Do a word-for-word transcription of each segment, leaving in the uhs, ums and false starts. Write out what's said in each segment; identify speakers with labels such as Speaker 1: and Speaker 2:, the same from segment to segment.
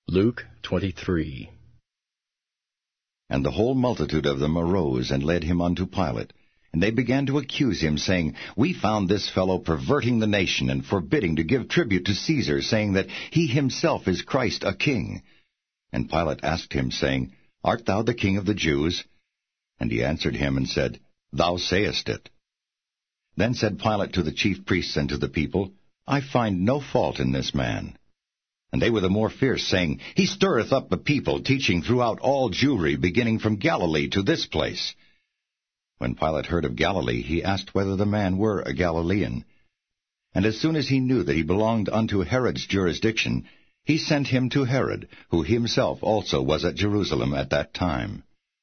Speaker 1: Luke twenty-three.
Speaker 2: And the whole multitude of them arose and led him unto Pilate. And they began to accuse him, saying, We found this fellow perverting the nation, and forbidding to give tribute to Caesar, saying that he himself is Christ a king. And Pilate asked him, saying, Art thou the king of the Jews? And he answered him and said, Thou sayest it. Then said Pilate to the chief priests and to the people, I find no fault in this man. And they were the more fierce, saying, He stirreth up the people, teaching throughout all Jewry, beginning from Galilee to this place. When Pilate heard of Galilee, he asked whether the man were a Galilean. And as soon as he knew that he belonged unto Herod's jurisdiction, he sent him to Herod, who himself also was at Jerusalem at that time.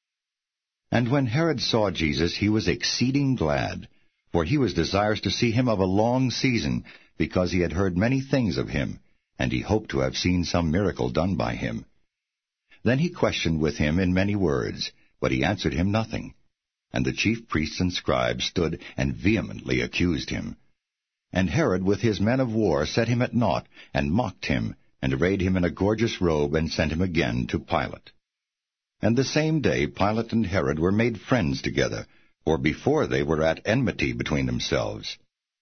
Speaker 2: And when Herod saw Jesus, he was exceeding glad, for he was desirous to see him of a long season, because he had heard many things of him, and he hoped to have seen some miracle done by him. Then he questioned with him in many words, but he answered him nothing. And the chief priests and scribes stood and vehemently accused him. And Herod with his men of war set him at naught, and mocked him, and arrayed him in a gorgeous robe, and sent him again to Pilate. And the same day Pilate and Herod were made friends together, for before they were at enmity between themselves.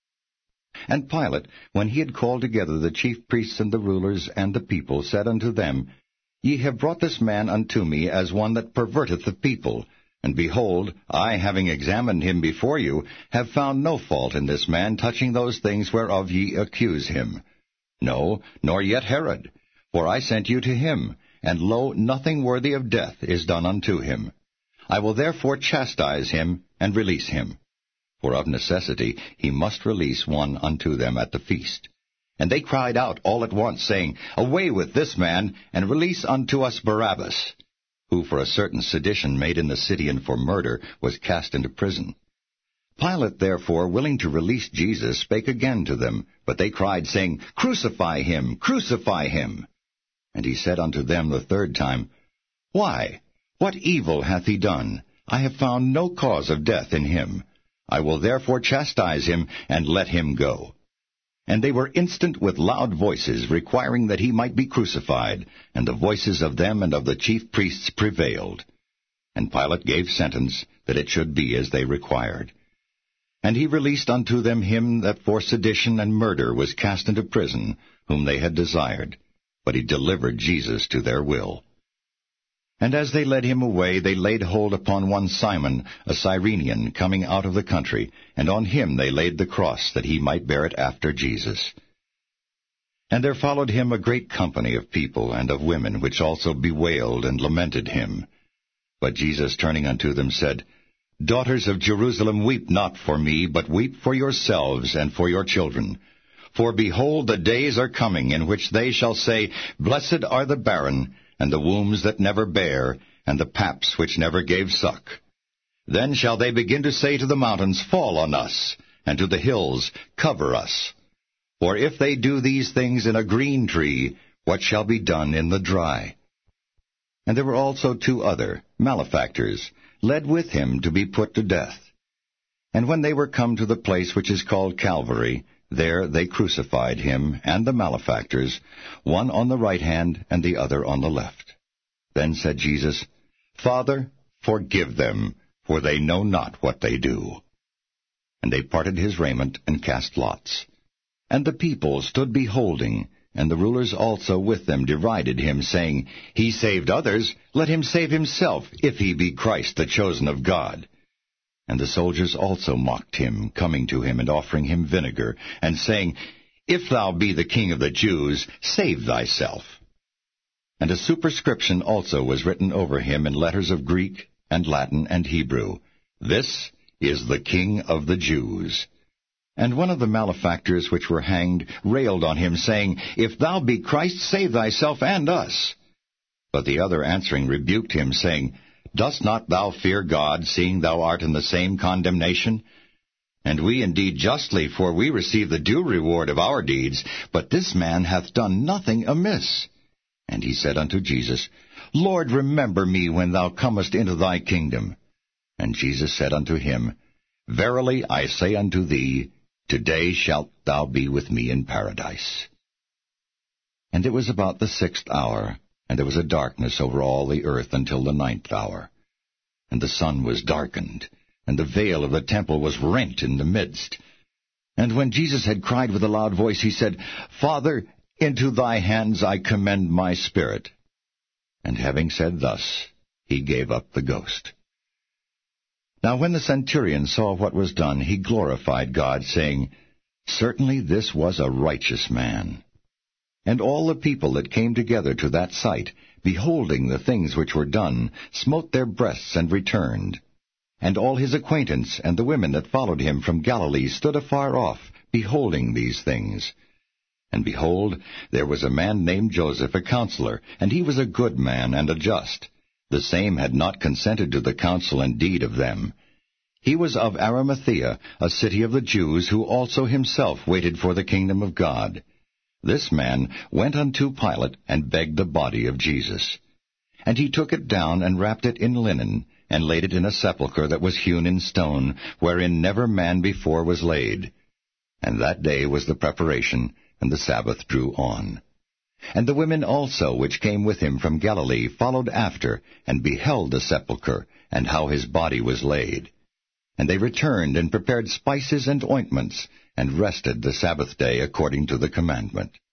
Speaker 2: And Pilate, when he had called together the chief priests and the rulers and the people, said unto them, Ye have brought this man unto me as one that perverteth the people. And behold, I, having examined him before you, have found no fault in this man touching those things whereof ye accuse him. No, nor yet Herod. For I sent you to him, and lo, nothing worthy of death is done unto him. I will therefore chastise him, and release him. For of necessity he must release one unto them at the feast. And they cried out all at once, saying, Away with this man, and release unto us Barabbas, who for a certain sedition made in the city and for murder was cast into prison. Pilate therefore, willing to release Jesus, spake again to them, but they cried, saying, Crucify him, crucify him. And he said unto them the third time, Why, what evil hath he done? I have found no cause of death in him. I will therefore chastise him, and let him go. And they were instant with loud voices, requiring that he might be crucified, and the voices of them and of the chief priests prevailed. And Pilate gave sentence that it should be as they required. And he released unto them him that for sedition and murder was cast into prison, whom they had desired. But he delivered Jesus to their will. And as they led him away, they laid hold upon one Simon, a Cyrenian, coming out of the country, and on him they laid the cross, that he might bear it after Jesus. And there followed him a great company of people and of women, which also bewailed and lamented him. But Jesus, turning unto them, said, Daughters of Jerusalem, weep not for me, but weep for yourselves and for your children. For behold, the days are coming, in which they shall say, Blessed are the barren, and the wombs that never bare, and the paps which never gave suck. Then shall they begin to say to the mountains, Fall on us, and to the hills, Cover us. For if they do these things in a green tree, what shall be done in the dry? And there were also two other, malefactors, led with him to be put to death. And when they were come to the place which is called Calvary, there they crucified him and the malefactors, one on the right hand and the other on the left. Then said Jesus, Father, forgive them, for they know not what they do. And they parted his raiment and cast lots. And the people stood beholding, and the rulers also with them derided him, saying, He saved others, let him save himself, if he be Christ, the chosen of God. And the soldiers also mocked him, coming to him and offering him vinegar, and saying, If thou be the king of the Jews, save thyself. And a superscription also was written over him in letters of Greek and Latin and Hebrew, This is the King of the Jews. And one of the malefactors which were hanged railed on him, saying, If thou be Christ, save thyself and us. But the other answering rebuked him, saying, Dost not thou fear God, seeing thou art in the same condemnation? And we indeed justly, for we receive the due reward of our deeds, but this man hath done nothing amiss. And he said unto Jesus, Lord, remember me when thou comest into thy kingdom. And Jesus said unto him, Verily I say unto thee, Today shalt thou be with me in paradise. And it was about the sixth hour, and there was a darkness over all the earth until the ninth hour. And the sun was darkened, and the veil of the temple was rent in the midst. And when Jesus had cried with a loud voice, he said, Father, into thy hands I commend my spirit. And having said thus, he gave up the ghost. Now when the centurion saw what was done, he glorified God, saying, Certainly this was a righteous man. And all the people that came together to that sight, beholding the things which were done, smote their breasts and returned. And all his acquaintance and the women that followed him from Galilee stood afar off, beholding these things. And behold, there was a man named Joseph, a counselor, and he was a good man and a just. The same had not consented to the counsel and deed of them. He was of Arimathea, a city of the Jews, who also himself waited for the kingdom of God. This man went unto Pilate and begged the body of Jesus. And he took it down and wrapped it in linen, and laid it in a sepulchre that was hewn in stone, wherein never man before was laid. And that day was the preparation, and the Sabbath drew on. And the women also which came with him from Galilee followed after, and beheld the sepulchre, and how his body was laid. And they returned and prepared spices and ointments, and rested the Sabbath day according to the commandment.